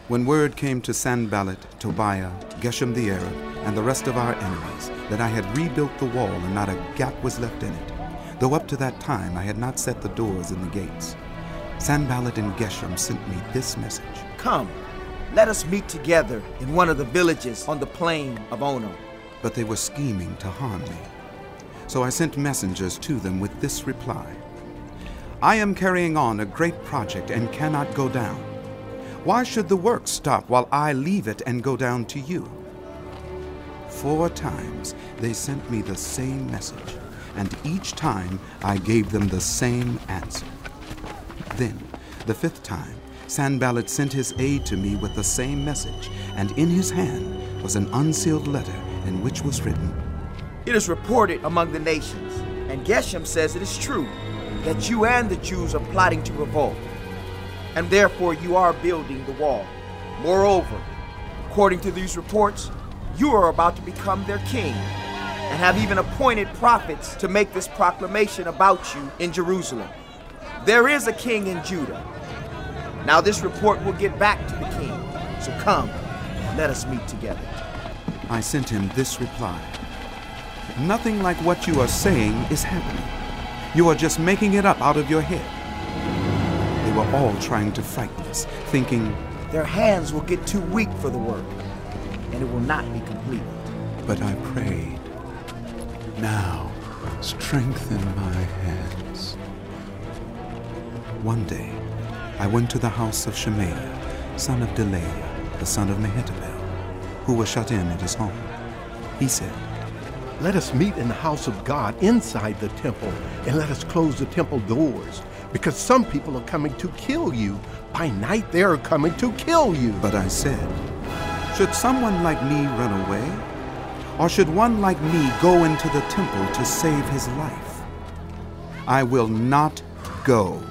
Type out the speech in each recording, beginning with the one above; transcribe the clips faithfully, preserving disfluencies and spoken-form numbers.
When word came to Sanballat, Tobiah, Geshem the Arab, and the rest of our enemies that I had rebuilt the wall and not a gap was left in it, though up to that time I had not set the doors and the gates, Sanballat and Geshem sent me this message. Come, let us meet together in one of the villages on the plain of Ono. But they were scheming to harm me. So I sent messengers to them with this reply. I am carrying on a great project and cannot go down. Why should the work stop while I leave it and go down to you? Four times they sent me the same message, and each time I gave them the same answer. Then, the fifth time, Sanballat sent his aide to me with the same message, and in his hand was an unsealed letter in which was written, It is reported among the nations, and Geshem says it is true, that you and the Jews are plotting to revolt, and therefore you are building the wall. Moreover, according to these reports, you are about to become their king, and have even appointed prophets to make this proclamation about you in Jerusalem. There is a king in Judah. Now this report will get back to the king, so come, let us meet together. I sent him this reply. Nothing like what you are saying is happening. You are just making it up out of your head. They were all trying to frighten us, thinking, their hands will get too weak for the work, and it will not be completed. But I prayed, now strengthen my hands. One day, I went to the house of Shemaiah, son of Delaiah, the son of Mehetabel, who was shut in at his home. He said, Let us meet in the house of God inside the temple, and let us close the temple doors, because some people are coming to kill you. By night they are coming to kill you. But I said, should someone like me run away? Or should one like me go into the temple to save his life? I will not go.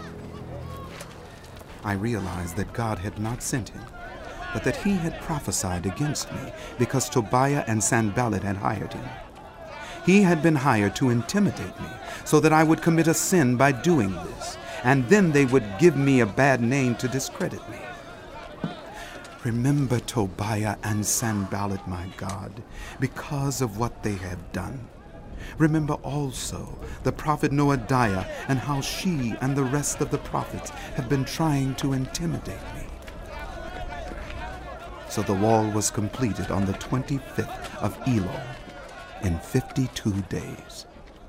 I realized that God had not sent him, but that he had prophesied against me because Tobiah and Sanballat had hired him. He had been hired to intimidate me so that I would commit a sin by doing this, and then they would give me a bad name to discredit me. Remember Tobiah and Sanballat, my God, because of what they have done. Remember also the prophet Noadiah and how she and the rest of the prophets have been trying to intimidate me. So the wall was completed on the twenty-fifth of Elul in fifty-two days.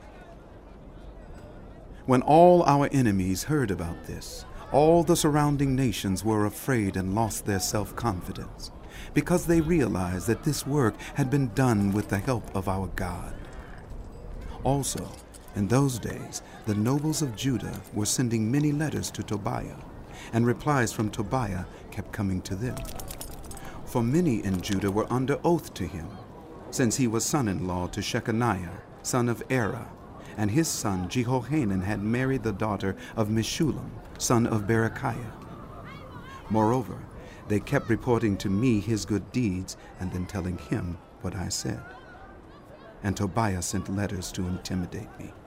When all our enemies heard about this, all the surrounding nations were afraid and lost their self-confidence, because they realized that this work had been done with the help of our God. Also, in those days, the nobles of Judah were sending many letters to Tobiah, and replies from Tobiah kept coming to them. For many in Judah were under oath to him, since he was son-in-law to Shechaniah, son of Era, and his son Jehohanan had married the daughter of Meshullam, son of Berechiah. Moreover, they kept reporting to me his good deeds and then telling him what I said. And Tobiah sent letters to intimidate me.